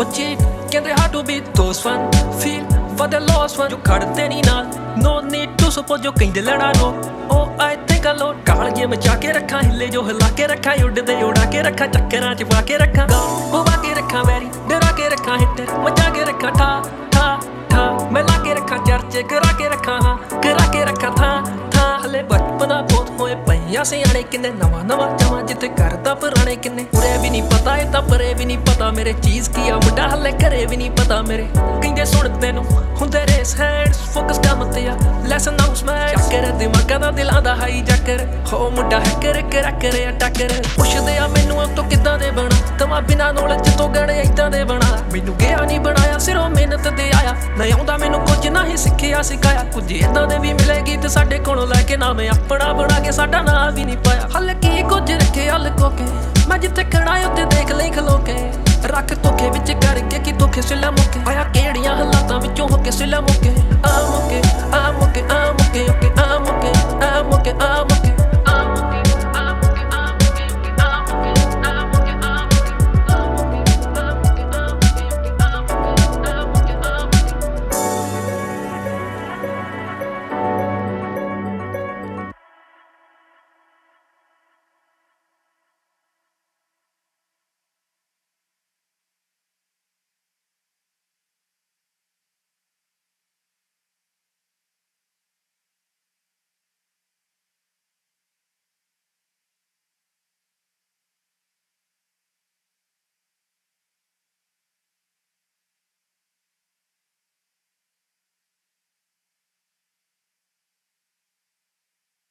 cheap, ਕਹਿੰਦੇ how to be those fun feel for the lost one ਜੋ ਖੜਦੇ ਨਹੀਂ ਨਾਲ no need to support ਜੋ ਕਹਿੰਦੇ ਲੜਾ ਲੋ oh I think a lot ਕਾਲਗੇ ਮਚਾ ਕੇ ਰੱਖਾਂ ਹਿੱਲੇ ਜੋ ਹਿਲਾ ਕੇ ਰੱਖਾਂ ਉੱਡਦੇ ਉਡਾ ਕੇ ਰੱਖਾਂ ਚੱਕਰਾਂ ਚ ਪਾ ਕੇ ਰੱਖਾਂ ਉਵਾ ਕੇ ਰੱਖਾਂ ਵੈਰੀ ਡਰਾ ਕੇ ਰੱਖਾਂ ਹਿੱਟਰ ਮਚਾ ਕੇ ਰੱਖਾਂ ਠਾ ਠਾ ਠਾ ਮੈਂ ਲਾ ਕੇ ਰੱਖਾਂ ਚਰਚੇ ਕਰਾ ਕੇ ਰੱਖਾਂ ਹਾਂ ਕਰਾ ਕੇ ਰੱਖਾਂ ਥਾਂ ਥਾਂ ਹਲੇ ਬਚਪਨਾ ਬਹੁਤ ਹੋਏ ਪਈਆਂ ਸਿਆਣੇ ਕਿੰਨੇ ਨਵਾਂ ਨਵਾਂ ਜਮਾਂ ਜਿੱਥੇ ਕਰਦਾ ਪੁਰਾਣੇ ਕਿੰਨੇ ਉਰੇ ਵੀ ਨਹੀਂ ਪਤਾ ਇਹ ਤਾਂ ਪਰੇ ਵੀ ਨਹੀਂ ਪਤਾ ਮੇਰੇ ਚੀਜ਼ ਕੀ ਆ ਮੁੰਡਾ ਹਲੇ ਘਰੇ ਵੀ ਨਹੀਂ ਪਤਾ ਮੇਰੇ ਕਹਿੰਦੇ ਸੁਣ ਤੈਨੂੰ ਹੁੰਦੇ ਰੇਸ ਹੈਂਡਸ ਫੋਕਸ ਕੰਮ ਤੇ ਆ ਲੈਸਨ ਨਾਉ ਸਮੈਸ਼ ਚੱਕਰ ਦਿਮਾਗਾਂ ਦਾ ਦਿਲਾਂ ਦਾ ਹਾਈ ਜੱਕਰ ਹੋ ਮੁੰਡਾ ਹੈਕਰ ਕਰਾ ਕਰੇ ਟੱਕਰ ਪੁੱਛਦੇ ਆ ਮੈਨੂੰ ਉਹ ਤੋਂ ਕਿੱਦਾਂ ਦੇ ਬਣਾ ਤਮਾ ਬਿਨਾਂ ਨੌਲੇਜ ਤੋਂ ਗੜੇ ਏਦਾਂ ਦੇ ਬਣਾ ਮੈਨੂੰ ਗਿਆ ਨਹੀਂ ਬਣਾਇਆ ਸਿਰੋਂ ਮਿਹਨਤ ਤੇ ਆਇਆ ਨਹੀਂ ਆਉਂਦਾ ਮੈਨੂੰ ਕੁਝ ਨਾ ਹੀ ਸਿੱਖਿਆ ਸਿਖਾਇਆ ਕੁਝ ਏਦਾਂ ਦੇ ਵੀ ਮਿਲੇਗੀ ਤੇ ਸਾਡੇ ਕੋਲੋਂ ਲੈ ਕੇ ਨਾ ਮੈਂ ਆਪਣਾ ਬਣਾ ਕੇ ਸਾਡਾ ਨਾਂ ਵੀ ਨਹੀਂ ਪਾਇਆ ਹਲੇ ਕੀ ਕੁਝ ਰੱਖਿਆ ਲੁਕੋ ਕੇ ਮੈਂ ਜਿੱਥੇ ਖੜਾ ਉੱਤੇ ਦੇਖ ਲਈ ਖਲੋ ਕੇ ਰੱਖ ਧੋਖੇ ਵਿੱਚ ਕਰਕੇ ਕੀ ਧੋਖੇ ਸਿਲਾ ਮੁੱਕੇ ਆਇਆ ਕਿਹੜੀਆਂ ਹਾਲਾਤਾਂ ਵਿੱਚੋਂ ਹੋ ਕੇ ਸਿਲਾ ਮੁੱਕੇ ਆ